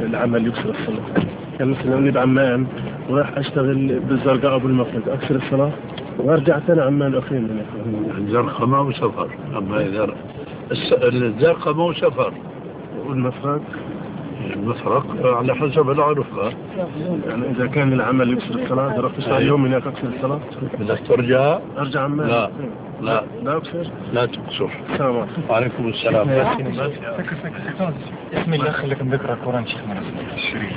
العمل يكسر الصلاة؟ يعني مثلا أنا بعمان وراح أشتغل بالزرقاء أو بالمفرق أكسر الصلاة وأرجع ثاني عمان أقيم من الزرقاء ما هو سفر، أما إذا الزرقاء ما هو سفر. والمفرق؟ المفرق على حسب العرفة. يعني إذا كان العمل يكسر الصلاة رح تشتغل يوم هناك أكسر الصلاة؟ بدك ترجع؟ أرجع عمان؟ لا لا لا أكسر؟ لا تكسر. السلام عليكم. وعليكم السلام. اسم الله خليك نذكر القرآن شيخنا.